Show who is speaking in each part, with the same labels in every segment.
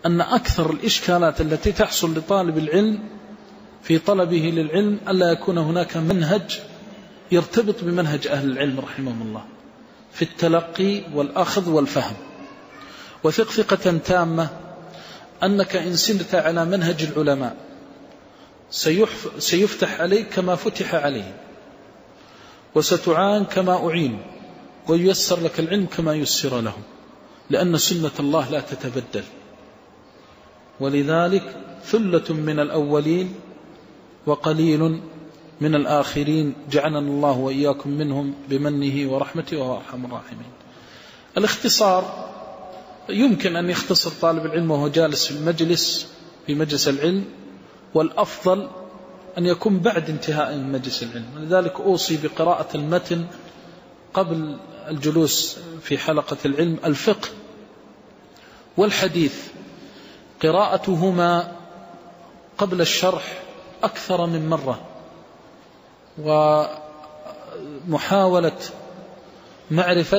Speaker 1: أن أكثر الإشكالات التي تحصل لطالب العلم في طلبه للعلم ألا يكون هناك منهج يرتبط بمنهج أهل العلم رحمهم الله في التلقي والأخذ والفهم. وثق ثقة تامة أنك إن سرت على منهج العلماء سيفتح عليك كما فتح عليه، وستعان كما أعين، وييسر لك العلم كما يسر لهم، لأن سنة الله لا تتبدل. ولذلك ثلة من الأولين وقليل من الآخرين، جعلنا الله وإياكم منهم بمنه ورحمته وهو أرحم الراحمين. الاختصار يمكن أن يختصر طالب العلم وهو جالس في مجلس العلم، والأفضل أن يكون بعد انتهاء مجلس العلم. لذلك أوصي بقراءة المتن قبل الجلوس في حلقة العلم. الفقه والحديث قراءتهما قبل الشرح أكثر من مرة، ومحاولة معرفة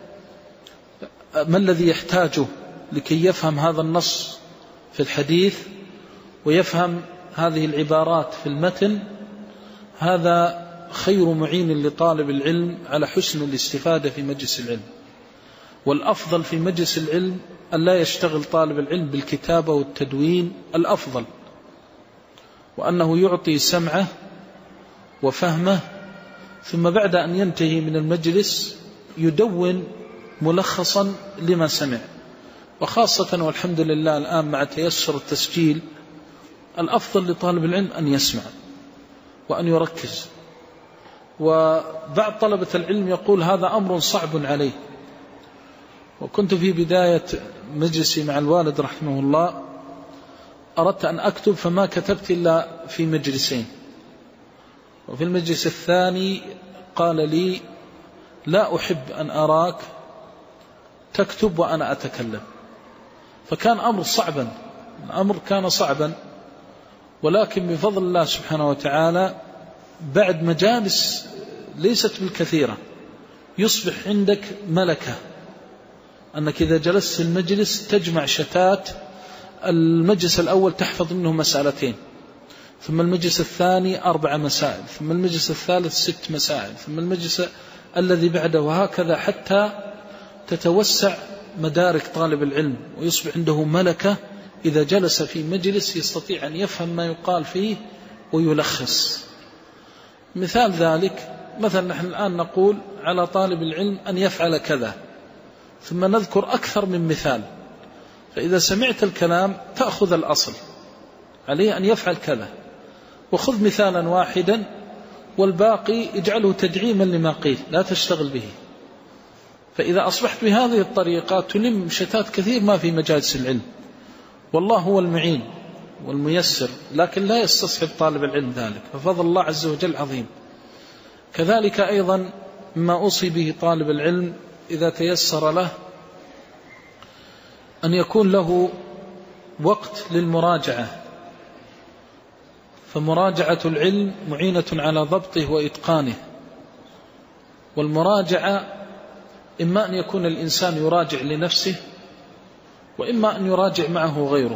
Speaker 1: ما الذي يحتاجه لكي يفهم هذا النص في الحديث ويفهم هذه العبارات في المتن، هذا خير معين لطالب العلم على حسن الاستفادة في مجلس العلم. والأفضل في مجلس العلم أن لا يشتغل طالب العلم بالكتابة والتدوين، الأفضل وأنه يعطي سمعه وفهمه، ثم بعد أن ينتهي من المجلس يدون ملخصا لما سمع. وخاصة والحمد لله الآن مع تيسر التسجيل، الأفضل لطالب العلم أن يسمع وأن يركز. وبعض طلبة العلم يقول هذا أمر صعب عليه. وكنت في بداية مجلسي مع الوالد رحمه الله أردت أن أكتب، فما كتبت إلا في مجلسين، وفي المجلس الثاني قال لي لا أحب أن أراك تكتب وأنا أتكلم. فكان الأمر كان صعبا، ولكن بفضل الله سبحانه وتعالى بعد مجالس ليست بالكثيرة يصبح عندك ملكة، أنك إذا جلست في المجلس تجمع شتات. المجلس الأول تحفظ منه مسألتين، ثم المجلس الثاني 4 مسائل، ثم المجلس الثالث 6 مسائل، ثم المجلس الذي بعده، وهكذا حتى تتوسع مدارك طالب العلم ويصبح عنده ملكة. إذا جلس في مجلس يستطيع أن يفهم ما يقال فيه ويلخص. مثال ذلك مثلا نحن الآن نقول على طالب العلم أن يفعل كذا، ثم نذكر أكثر من مثال، فإذا سمعت الكلام تأخذ الأصل، عليه أن يفعل كذا، وخذ مثالا واحدا والباقي اجعله تدعيما لما قيل، لا تشتغل به. فإذا أصبحت بهذه الطريقة تلم شتات كثير ما في مجالس العلم، والله هو المعين والميسر، لكن لا يستصحب طالب العلم ذلك، ففضل الله عز وجل عظيم. كذلك أيضا ما أوصي به طالب العلم إذا تيسر له أن يكون له وقت للمراجعة، فمراجعة العلم معينة على ضبطه وإتقانه. والمراجعة إما أن يكون الإنسان يراجع لنفسه، وإما أن يراجع معه غيره.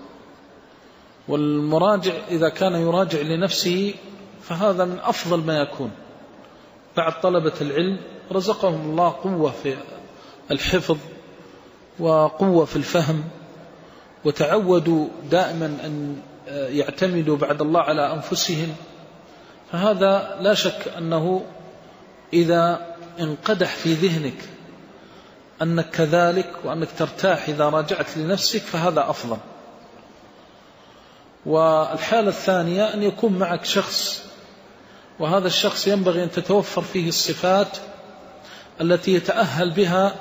Speaker 1: والمراجع إذا كان يراجع لنفسه فهذا من أفضل ما يكون. بعض طلبة العلم رزقهم الله قوة في الحفظ وقوة في الفهم، وتعودوا دائما أن يعتمدوا بعد الله على أنفسهم، فهذا لا شك أنه إذا انقدح في ذهنك أنك كذلك وأنك ترتاح إذا راجعت لنفسك فهذا أفضل. والحالة الثانية أن يكون معك شخص، وهذا الشخص ينبغي أن تتوفر فيه الصفات التي يتأهل بها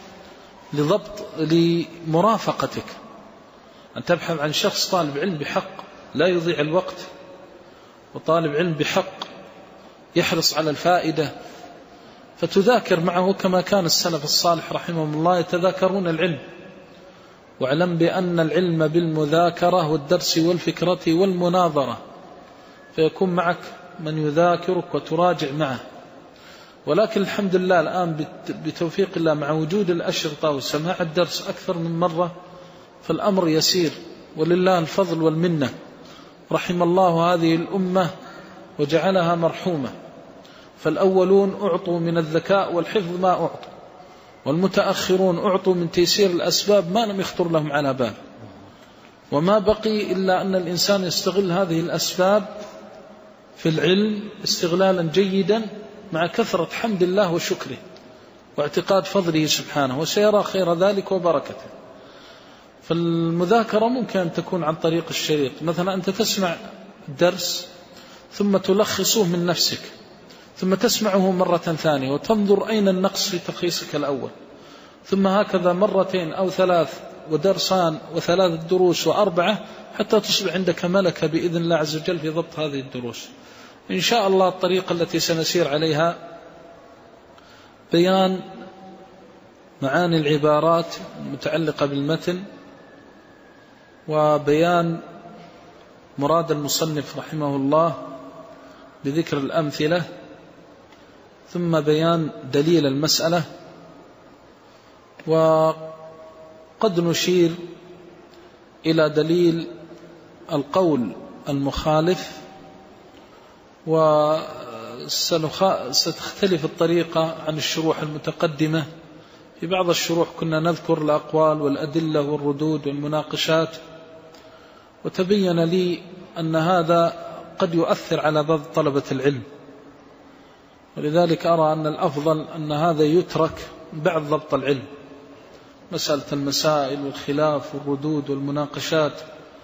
Speaker 1: لمرافقتك، أن تبحث عن شخص طالب علم بحق لا يضيع الوقت، وطالب علم بحق يحرص على الفائدة، فتذاكر معه كما كان السلف الصالح رحمهم الله يتذاكرون العلم. واعلم بأن العلم بالمذاكرة والدرس والفكرة والمناظرة، فيكون معك من يذاكرك وتراجع معه. ولكن الحمد لله الآن بتوفيق الله مع وجود الأشرطة وسماع الدرس أكثر من مرة، فالأمر يسير، ولله الفضل والمنة. رحم الله هذه الأمة وجعلها مرحومة، فالأولون أعطوا من الذكاء والحفظ ما أعطوا، والمتأخرون أعطوا من تيسير الأسباب ما لم يخطر لهم على بال. وما بقي إلا أن الإنسان يستغل هذه الأسباب في العلم استغلالا جيدا مع كثرة حمد الله وشكره واعتقاد فضله سبحانه، وسيرى خير ذلك وبركته. فالمذاكرة ممكن أن تكون عن طريق الشريط، مثلا أنت تسمع الدرس ثم تلخصه من نفسك، ثم تسمعه مرة ثانية وتنظر أين النقص في تلخيصك الأول، ثم هكذا مرتين أو ثلاث، ودرسان وثلاث دروس وأربعة، حتى تصبح عندك ملكة بإذن الله عز وجل في ضبط هذه الدروس. إن شاء الله الطريقة التي سنسير عليها بيان معاني العبارات المتعلقة بالمتن، وبيان مراد المصنف رحمه الله بذكر الأمثلة، ثم بيان دليل المسألة. وقد نشير إلى دليل القول المخالف، وستختلف الطريقة عن الشروح المتقدمة. في بعض الشروح كنا نذكر الأقوال والأدلة والردود والمناقشات، وتبين لي أن هذا قد يؤثر على بعض طلبة العلم، ولذلك أرى أن الأفضل أن هذا يترك بعد ضبط العلم، مسألة المسائل والخلاف والردود والمناقشات.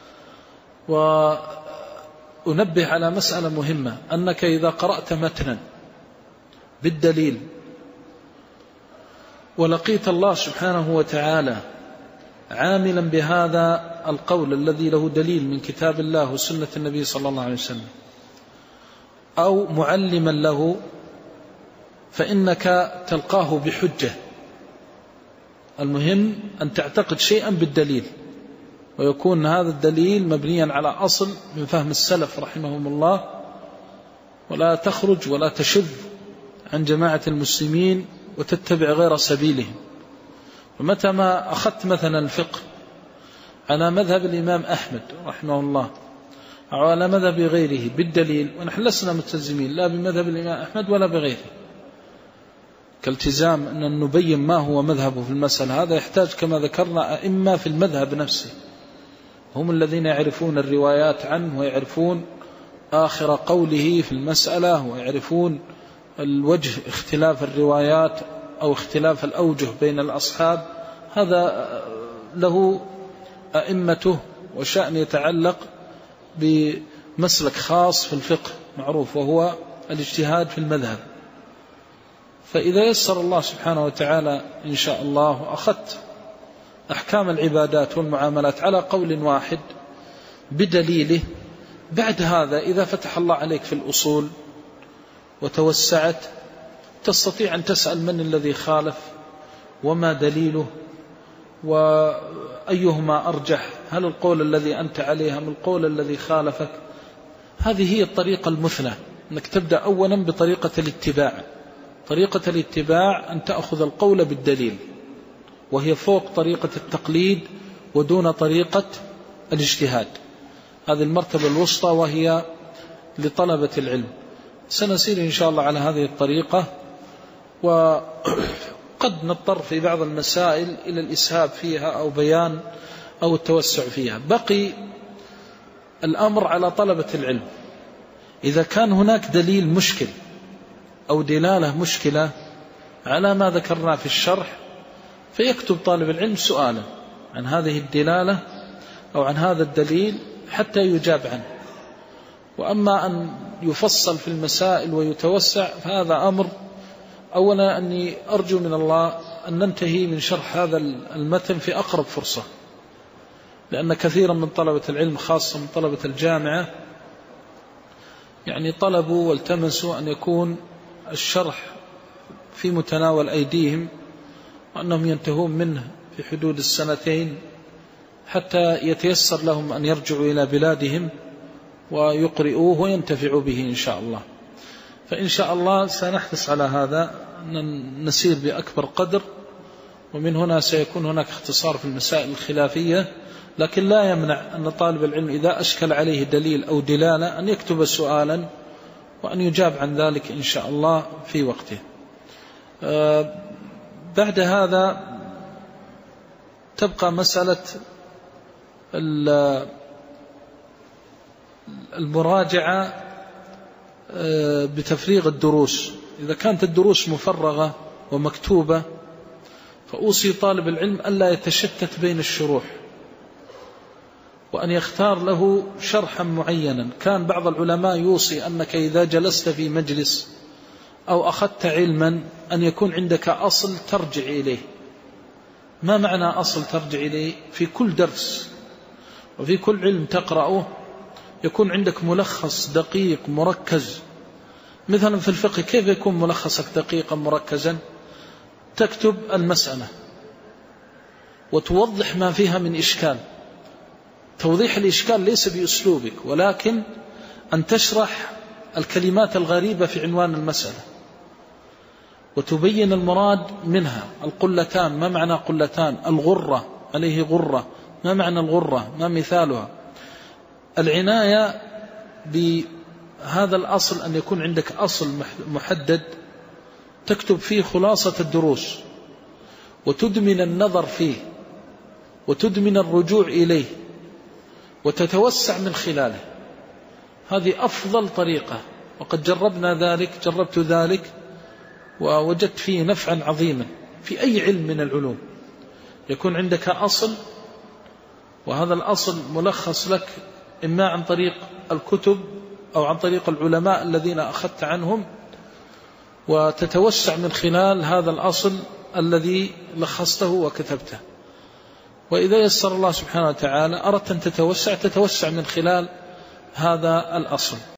Speaker 1: وأنبه على مسألة مهمة، أنك إذا قرأت متنا بالدليل ولقيت الله سبحانه وتعالى عاملا بهذا القول الذي له دليل من كتاب الله وسنة النبي صلى الله عليه وسلم، أو معلما له، فإنك تلقاه بحجة. المهم أن تعتقد شيئا بالدليل، ويكون هذا الدليل مبنيا على أصل من فهم السلف رحمهم الله، ولا تخرج ولا تشذ عن جماعة المسلمين وتتبع غير سبيلهم. ومتى ما أخذت مثلا الفقه على مذهب الإمام أحمد رحمه الله أو على مذهب غيره بالدليل، ونحن لسنا ملتزمين لا بمذهب الإمام أحمد ولا بغيره، كالتزام أن نبين ما هو مذهبه في المسألة، هذا يحتاج كما ذكرنا أئمة في المذهب نفسه، هم الذين يعرفون الروايات عنه ويعرفون آخر قوله في المسألة، ويعرفون الوجه اختلاف الروايات أو اختلاف الأوجه بين الأصحاب. هذا له أئمته وشأن يتعلق بمسلك خاص في الفقه معروف، وهو الاجتهاد في المذهب. فإذا يسر الله سبحانه وتعالى إن شاء الله وأخذت أحكام العبادات والمعاملات على قول واحد بدليله، بعد هذا إذا فتح الله عليك في الأصول وتوسعت، تستطيع أن تسأل من الذي خالف وما دليله وأيهما أرجح، هل القول الذي أنت عليه أم القول الذي خالفك. هذه هي الطريقة المثلى، أنك تبدأ أولا بطريقة الاتباع. طريقة الاتباع أن تأخذ القول بالدليل، وهي فوق طريقة التقليد ودون طريقة الاجتهاد. هذه المرتبة الوسطى وهي لطلبة العلم. سنسير إن شاء الله على هذه الطريقة، وقد نضطر في بعض المسائل إلى الإسهاب فيها أو بيان أو التوسع فيها. بقي الأمر على طلبة العلم، إذا كان هناك دليل مشكل أو دلالة مشكلة على ما ذكرنا في الشرح، فيكتب طالب العلم سؤالا عن هذه الدلالة أو عن هذا الدليل حتى يجاب عنه. وأما أن يفصل في المسائل ويتوسع فهذا أمر، أولا أني أرجو من الله أن ننتهي من شرح هذا المتن في أقرب فرصة، لأن كثيرا من طلبة العلم خاصة من طلبة الجامعة يعني طلبوا والتمسوا أن يكون الشرح في متناول أيديهم، وأنهم ينتهون منه في حدود السنتين حتى يتيسر لهم أن يرجعوا إلى بلادهم ويقرئوه وينتفعوا به إن شاء الله. فإن شاء الله سنحرص على هذا، نسير بأكبر قدر، ومن هنا سيكون هناك اختصار في المسائل الخلافية لكن لا يمنع أن طالب العلم إذا أشكل عليه دليل أو دلالة أن يكتب سؤالا وأن يجاب عن ذلك إن شاء الله في وقته. بعد هذا تبقى مسألة المراجعة بتفريغ الدروس. إذا كانت الدروس مفرغة ومكتوبة فأوصي طالب العلم ألا يتشتت بين الشروح، وأن يختار له شرحا معينا. كان بعض العلماء يوصي أنك إذا جلست في مجلس أو أخذت علما أن يكون عندك أصل ترجع إليه. ما معنى أصل ترجع إليه؟ في كل درس وفي كل علم تقرأه يكون عندك ملخص دقيق مركز. مثلا في الفقه كيف يكون ملخصك دقيقا مركزا؟ تكتب المسألة وتوضح ما فيها من إشكال. توضيح الإشكال ليس بأسلوبك، ولكن أن تشرح الكلمات الغريبة في عنوان المسألة وتبين المراد منها. القلتان، ما معنى قلتان؟ الغرة، عليه غرة، ما معنى الغرة؟ ما مثالها؟ العناية بهذا الأصل، أن يكون عندك أصل محدد تكتب فيه خلاصة الدروس وتدمن النظر فيه وتدمن الرجوع إليه وتتوسع من خلاله. هذه أفضل طريقة، وقد جربنا ذلك، جربت ذلك ووجدت فيه نفعا عظيما. في أي علم من العلوم يكون عندك أصل، وهذا الأصل ملخص لك إما عن طريق الكتب أو عن طريق العلماء الذين أخذت عنهم، وتتوسع من خلال هذا الأصل الذي لخصته وكتبته. وإذا يسر الله سبحانه وتعالى أردت أن تتوسع من خلال هذا الأصل.